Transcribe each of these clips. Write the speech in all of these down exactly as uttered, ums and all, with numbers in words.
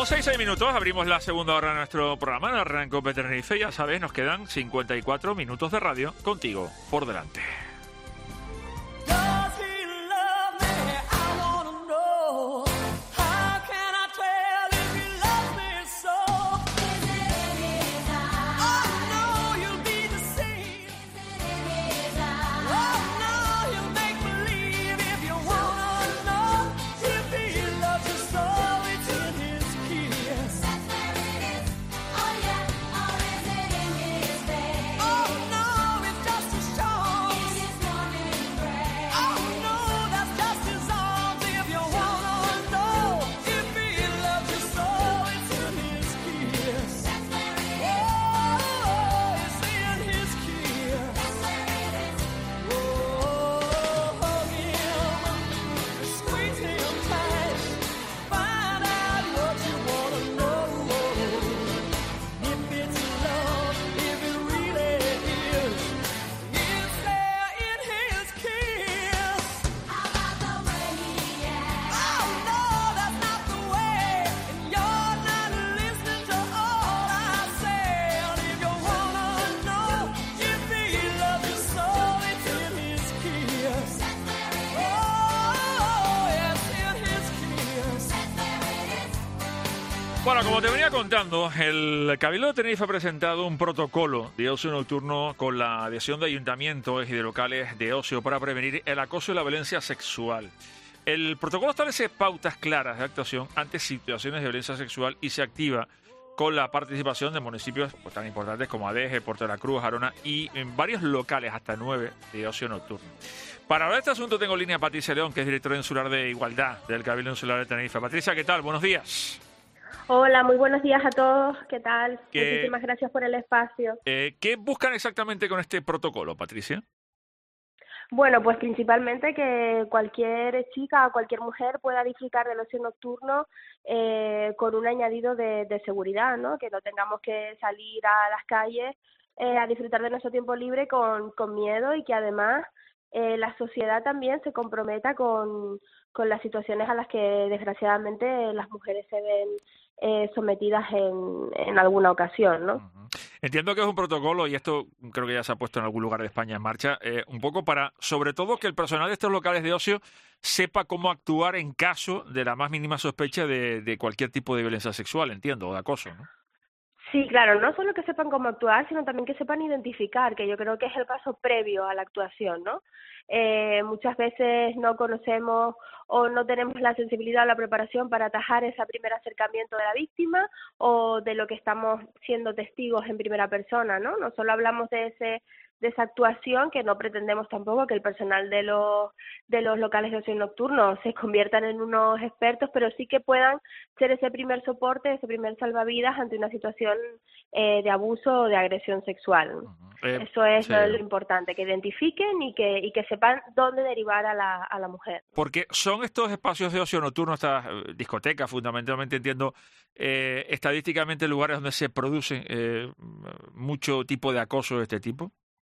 once y seis minutos, abrimos la segunda hora de nuestro programa en Arranco de Tenerife. Ya sabes, nos quedan cincuenta y cuatro minutos de radio contigo por delante. Bueno, como te venía contando, el Cabildo de Tenerife ha presentado un protocolo de ocio nocturno con la adhesión de ayuntamientos y de locales de ocio para prevenir el acoso y la violencia sexual. El protocolo establece pautas claras de actuación ante situaciones de violencia sexual y se activa con la participación de municipios pues, tan importantes como Adeje, Puerto de la Cruz, Arona y en varios locales, hasta nueve, de ocio nocturno. Para hablar de este asunto tengo en línea a Patricia León, que es directora insular de Igualdad del Cabildo Insular de Tenerife. Patricia, ¿qué tal? Buenos días. Hola, muy buenos días a todos. ¿Qué tal? ¿Qué, Muchísimas gracias por el espacio. Eh, ¿Qué buscan exactamente con este protocolo, Patricia? Bueno, pues principalmente que cualquier chica o cualquier mujer pueda disfrutar del ocio nocturno eh, con un añadido de, de seguridad, ¿no? Que no tengamos que salir a las calles eh, a disfrutar de nuestro tiempo libre con, con miedo y que además eh, la sociedad también se comprometa con, con las situaciones a las que desgraciadamente las mujeres se ven eh, sometidas en, en alguna ocasión, ¿no? Uh-huh. Entiendo que es un protocolo, y esto creo que ya se ha puesto en algún lugar de España en marcha, eh, un poco para, sobre todo, que el personal de estos locales de ocio sepa cómo actuar en caso de la más mínima sospecha de, de cualquier tipo de violencia sexual, entiendo, o de acoso, ¿no? Sí, claro, no solo que sepan cómo actuar, sino también que sepan identificar, que yo creo que es el paso previo a la actuación, ¿no? Eh, muchas veces no conocemos o no tenemos la sensibilidad o la preparación para atajar ese primer acercamiento de la víctima o de lo que estamos siendo testigos en primera persona, ¿no? No solo hablamos de ese de esa actuación, que no pretendemos tampoco que el personal de los de los locales de ocio nocturno se conviertan en unos expertos, pero sí que puedan ser ese primer soporte, ese primer salvavidas ante una situación eh, de abuso o de agresión sexual. Uh-huh. Eh, Eso es sí. lo, lo importante, que identifiquen y que y que sepan dónde derivar a la a la mujer. Porque son estos espacios de ocio nocturno, estas eh, discotecas, fundamentalmente entiendo, eh, estadísticamente lugares donde se produce eh, mucho tipo de acoso de este tipo.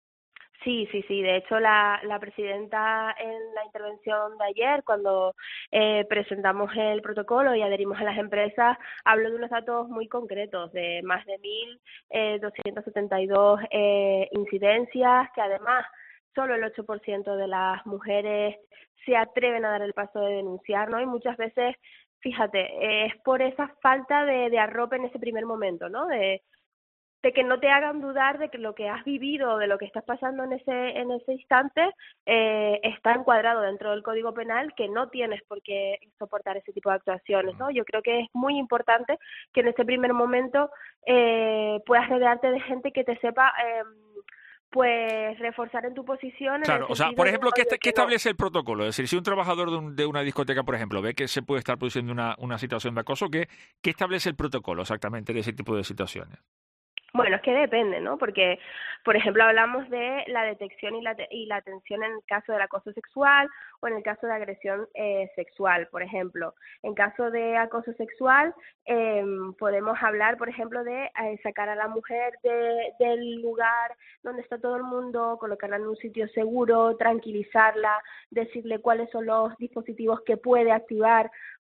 Sí, sí, sí. De hecho, la, la presidenta en la intervención de ayer, cuando eh, presentamos el protocolo y adherimos a las empresas, habló de unos datos muy concretos, de más de mil doscientas setenta y dos eh, incidencias, que además solo el ocho por ciento de las mujeres se atreven a dar el paso de denunciar, ¿no? Y muchas veces, fíjate, eh, es por esa falta de, de arrope en ese primer momento, ¿no? De de que no te hagan dudar de que lo que has vivido, de lo que estás pasando en ese en ese instante, eh, está encuadrado dentro del Código Penal, que no tienes por qué soportar ese tipo de actuaciones, ¿no? Yo creo que es muy importante que en ese primer momento eh, puedas rodearte de gente que te sepa eh, pues reforzar en tu posición. Claro, en el o sea, por de, ejemplo, ¿qué, oye, ¿qué que no. establece el protocolo? Es decir, si un trabajador de, un, de una discoteca, por ejemplo, ve que se puede estar produciendo una, una situación de acoso, ¿qué, ¿qué establece el protocolo exactamente de ese tipo de situaciones? Bueno, es que depende, ¿no? Porque, por ejemplo, hablamos de la detección y la, y la atención en el caso del acoso sexual o en el caso de agresión eh, sexual, por ejemplo. En caso de acoso sexual, eh, podemos hablar, por ejemplo, de eh, sacar a la mujer de, del lugar donde está todo el mundo, colocarla en un sitio seguro, tranquilizarla, decirle cuáles son los dispositivos que puede activar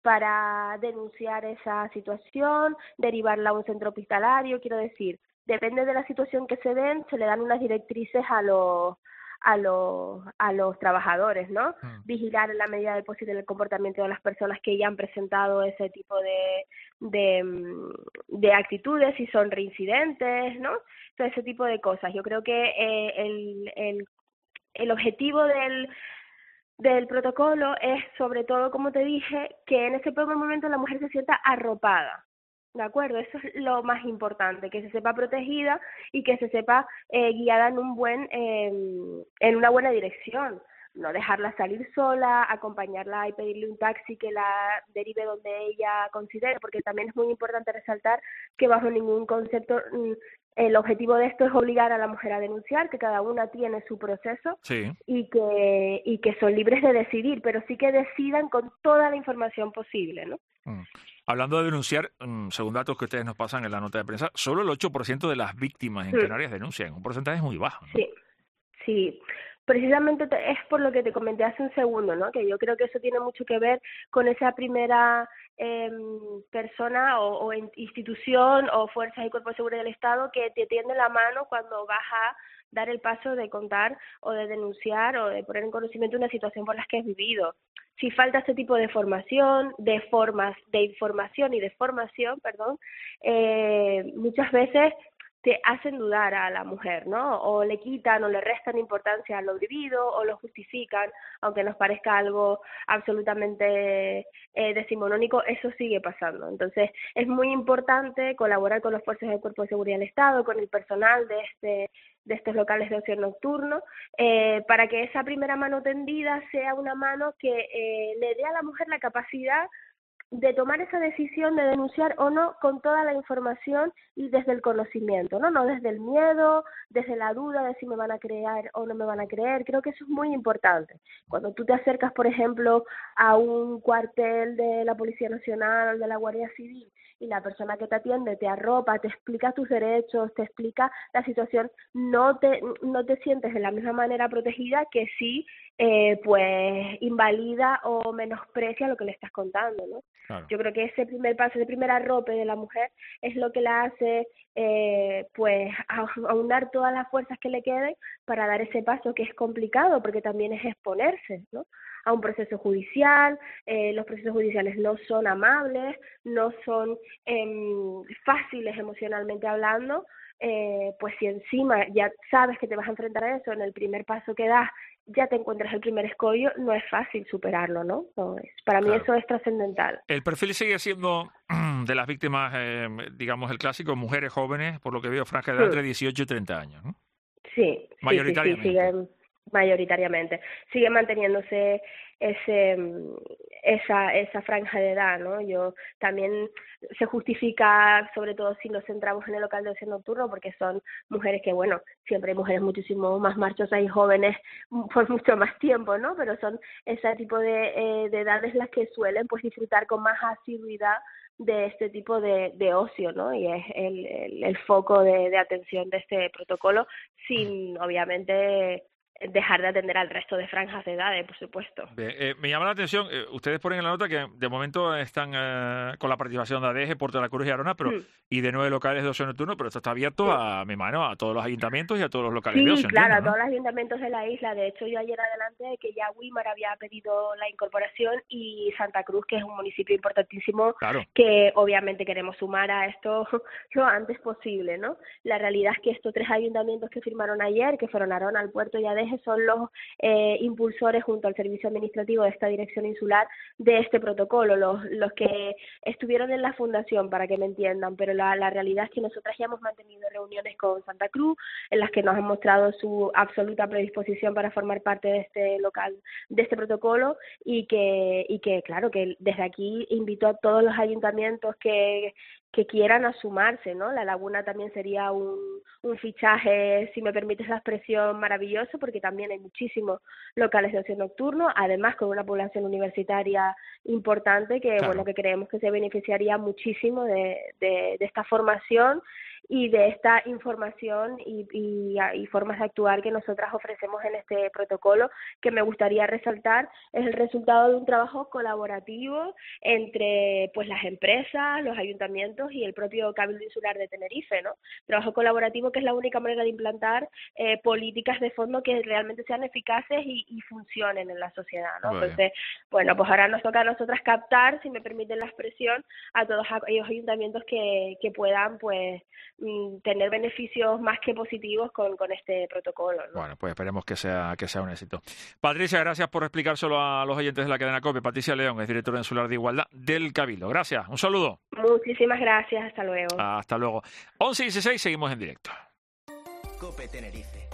para denunciar esa situación, derivarla a un centro hospitalario, quiero decir, depende de la situación que se den, se le dan unas directrices a los a los a los trabajadores, ¿no? Mm. Vigilar en la medida del posible el comportamiento de las personas que ya han presentado ese tipo de de, de actitudes, si son reincidentes, ¿no? Todo ese tipo de cosas. Yo creo que eh, el, el el objetivo del del protocolo es, sobre todo, como te dije, que en ese primer momento la mujer se sienta arropada. ¿De acuerdo? Eso es lo más importante, que se sepa protegida y que se sepa eh, guiada en un buen, eh, en una buena dirección. No dejarla salir sola, acompañarla y pedirle un taxi que la derive donde ella considere, porque también es muy importante resaltar que bajo ningún concepto mm, el objetivo de esto es obligar a la mujer a denunciar, que cada una tiene su proceso Sí. y que y que son libres de decidir, pero sí que decidan con toda la información posible, ¿no? Mm. Hablando de denunciar, mm, según datos que ustedes nos pasan en la nota de prensa, solo el ocho por ciento de las víctimas en Mm. Canarias denuncian, un porcentaje muy bajo, ¿no? Sí, sí. Precisamente te- es por lo que te comenté hace un segundo, ¿no? Que yo creo que eso tiene mucho que ver con esa primera eh, persona o, o en- institución o fuerzas y cuerpos de seguridad del Estado que te tiende la mano cuando vas a dar el paso de contar o de denunciar o de poner en conocimiento una situación por la que has vivido. Si falta este tipo de formación, de formas, de información y de formación, perdón, eh, muchas veces te hacen dudar a la mujer, ¿no? O le quitan o le restan importancia a lo vivido o lo justifican, aunque nos parezca algo absolutamente eh, decimonónico, eso sigue pasando. Entonces, es muy importante colaborar con las fuerzas del Cuerpo de Seguridad del Estado, con el personal de este de estos locales de ocio nocturno, eh, para que esa primera mano tendida sea una mano que eh, le dé a la mujer la capacidad de tomar esa decisión de denunciar o no con toda la información y desde el conocimiento, ¿no? No desde el miedo, desde la duda de si me van a creer o no me van a creer. Creo que eso es muy importante. Cuando tú te acercas, por ejemplo, a un cuartel de la Policía Nacional o de la Guardia Civil y la persona que te atiende te arropa, te explica tus derechos, te explica la situación, no te, no te sientes de la misma manera protegida que si eh, pues invalida o menosprecia lo que le estás contando, ¿no? Claro. Yo creo que ese primer paso, ese primer arrope de la mujer es lo que la hace eh, pues aunar todas las fuerzas que le queden para dar ese paso que es complicado porque también es exponerse, ¿no? A un proceso judicial. Eh, los procesos judiciales no son amables, no son eh, fáciles emocionalmente hablando, eh, pues si encima ya sabes que te vas a enfrentar a eso en el primer paso que das, ya te encuentras el primer escollo, no es fácil superarlo, ¿no? No es, para mí Claro. eso es trascendental. El perfil sigue siendo de las víctimas, eh, digamos, el clásico, mujeres jóvenes, por lo que veo, franja de edad Hmm. entre dieciocho y treinta años, ¿no? Sí, sí, sí, sí, Mayoritariamente. siguen mayoritariamente, sigue manteniéndose ese esa esa franja de edad, ¿no? Yo también se justifica, sobre todo si nos centramos en el local de ocio nocturno, porque son mujeres que, bueno, siempre hay mujeres muchísimo más marchosas y jóvenes por mucho más tiempo, ¿no? Pero son ese tipo de, eh, de edades las que suelen pues disfrutar con más asiduidad de este tipo de, de ocio, ¿no? Y es el, el, el foco de, de atención de este protocolo, sin obviamente dejar de atender al resto de franjas de edades, por supuesto. Bien, eh, me llama la atención, eh, ustedes ponen en la nota que de momento están eh, con la participación de A D G, Puerto de la Cruz y Arona, pero Hmm. y de nueve locales de ocio nocturno, pero esto está abierto a, mi mano, a todos los ayuntamientos y a todos los locales Sí, de ocio, claro, entiendo, a ¿no? todos los ayuntamientos de la isla. De hecho, yo ayer adelante de que ya Wimar había pedido la incorporación y Santa Cruz, que es un municipio importantísimo, Claro. que obviamente queremos sumar a esto lo antes posible, ¿no? La realidad es que estos tres ayuntamientos que firmaron ayer, que fueron Arona, El Puerto y Adeje, son los eh, impulsores junto al servicio administrativo de esta dirección insular de este protocolo, los, los que estuvieron en la fundación, para que me entiendan, pero la, la realidad es que nosotras ya hemos mantenido reuniones con Santa Cruz, en las que nos han mostrado su absoluta predisposición para formar parte de este local, de este protocolo, y que, y que claro, que desde aquí invito a todos los ayuntamientos que, que quieran a sumarse, ¿no? La Laguna también sería un, un fichaje, si me permites la expresión, maravilloso, porque también hay muchísimos locales de ocio nocturno, además con una población universitaria importante que, Claro. bueno, que creemos que se beneficiaría muchísimo de, de, de esta formación y de esta información y, y, y formas de actuar que nosotras ofrecemos en este protocolo, que me gustaría resaltar es el resultado de un trabajo colaborativo entre pues las empresas, los ayuntamientos y el propio Cabildo Insular de Tenerife, ¿no? Trabajo colaborativo que es la única manera de implantar eh, políticas de fondo que realmente sean eficaces y, y funcionen en la sociedad, ¿no? Bueno. Entonces, bueno, pues ahora nos toca a nosotras captar, si me permiten la expresión, a todos aquellos ayuntamientos que, que puedan pues tener beneficios más que positivos con, con este protocolo, ¿no? Bueno, pues esperemos que sea que sea un éxito. Patricia, gracias por explicárselo a los oyentes de la cadena COPE. Patricia León es directora insular de Igualdad del Cabildo. Gracias, un saludo. Muchísimas gracias, hasta luego. Hasta luego. once y dieciséis, seguimos en directo. COPE Tenerife.